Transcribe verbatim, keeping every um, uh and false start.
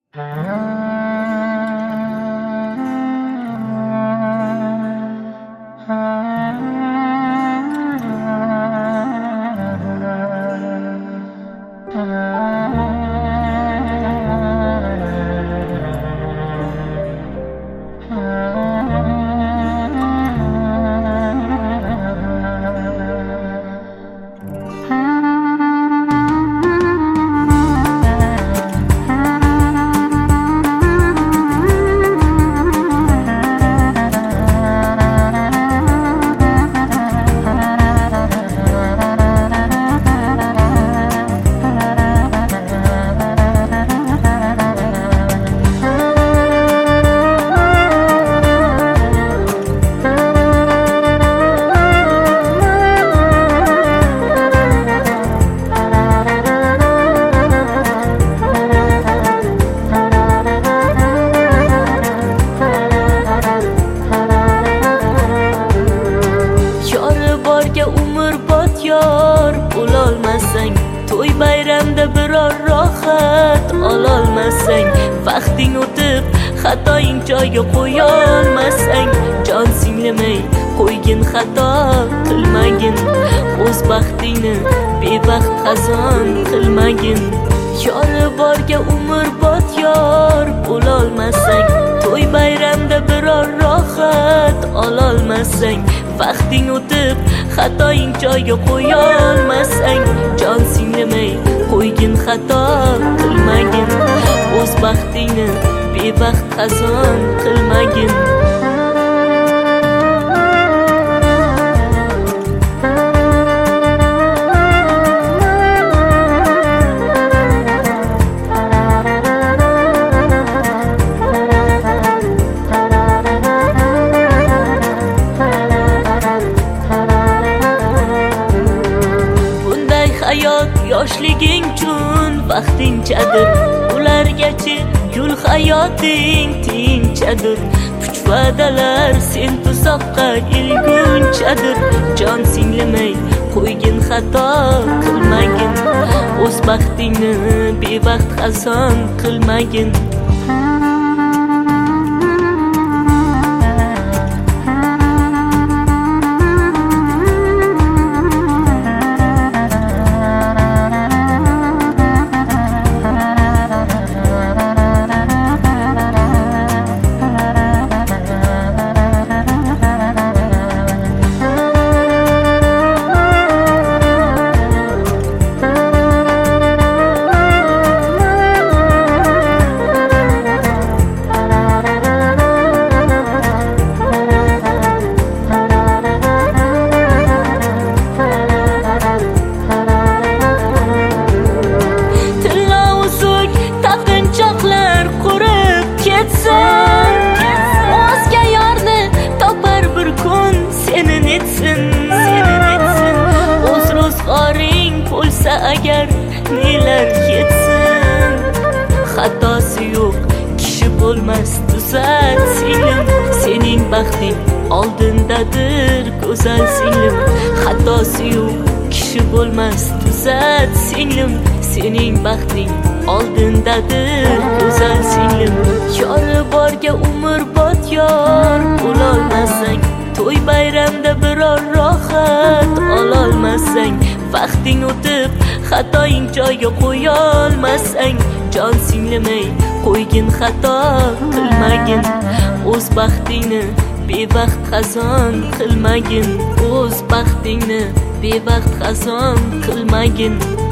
yor bo'lolmasang, to'y bayramda biror rohat ololmasang, vaqting o'tib xatoing joyiga qo'yolmasang, jon singlimay qo'ygin, xato qilmagin, o'z baxtingni bebaxt qazon qilmagin. Yori borga umrbod yor bo'lolmasang, to'y bayramda biror rohat ololmasang, vaqting o'tib xatoing joyiga qo'yolmasang, jon singlimay qo'ygin, xato qilmagin, o'z baxtingni bebaxt qazon qilmagin. Hayot yoshliging chun vaqtinchadir, ulargachi gul hayoting tinchadir. Puch va'dalar sen tuzoqqa ilgunchadir, jon singlimay qo'ygin, xato qilmagin, o'z baxtingni bebaxt qazon qilmagin. O'zga yorni topar bir kun senin etsin, senin etsin. O'z ro'zg'oring bo'lsa agar nelar ketsin. Xatosi yo'q kishi bo'lmas, tuzat singlim, sening baxting oldindadir go'zal singlim. Xatosi yo'q kishi bo'lmas, tuzat singlim, sening baxting oldindadir go'zal singlim. Yori borga umrbod yor bo'lolmasang, to'y bayramda biror rohat ololmasang, vaqting o'tib xatoing joyiga qo'yolmasang, jon singlimay qo'ygin, xato qilmagin, o'z baxtingni bebaxt qazon qilmagin, o'z baxtingni bebaxt qazon qilmagin.